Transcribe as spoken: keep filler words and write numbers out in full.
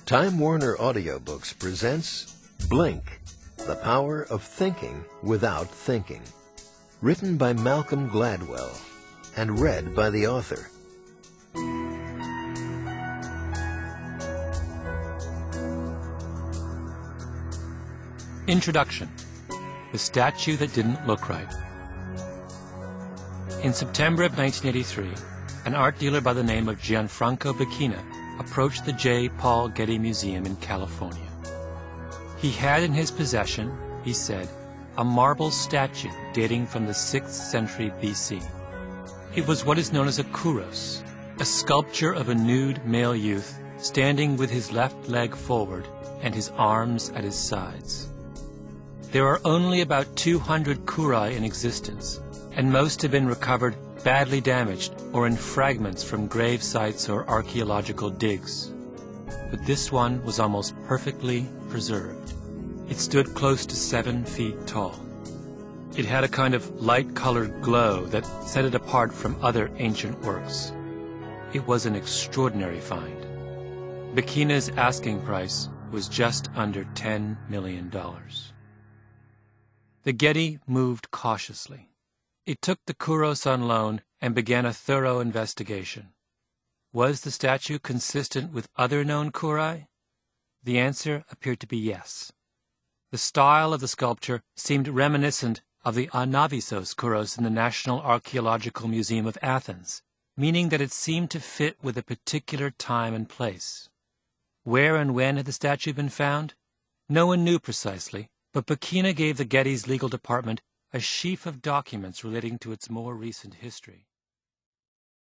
Time Warner Audiobooks presents Blink, The Power of Thinking Without Thinking. Written by Malcolm Gladwell and read by the author. Introduction. The Statue That Didn't Look Right. In September of nineteen eighty-three, an art dealer by the name of Gianfranco Becchina approached the J. Paul Getty Museum in California. He had in his possession, he said, a marble statue dating from the sixth century B C. It was what is known as a kouros, a sculpture of a nude male youth standing with his left leg forward and his arms at his sides. There are only about two hundred kourai in existence, and most have been recovered badly damaged or in fragments from grave sites or archaeological digs. But this one was almost perfectly preserved. It stood close to seven feet tall. It had a kind of light-colored glow that set it apart from other ancient works. It was an extraordinary find. Becchina's asking price was just under ten million dollars. The Getty moved cautiously. It took the kouros on loan and began a thorough investigation. Was the statue consistent with other known kourai? The answer appeared to be yes. The style of the sculpture seemed reminiscent of the Anavisos kouros in the National Archaeological Museum of Athens, meaning that it seemed to fit with a particular time and place. Where and when had the statue been found? No one knew precisely, but Becchina gave the Getty's legal department a sheaf of documents relating to its more recent history.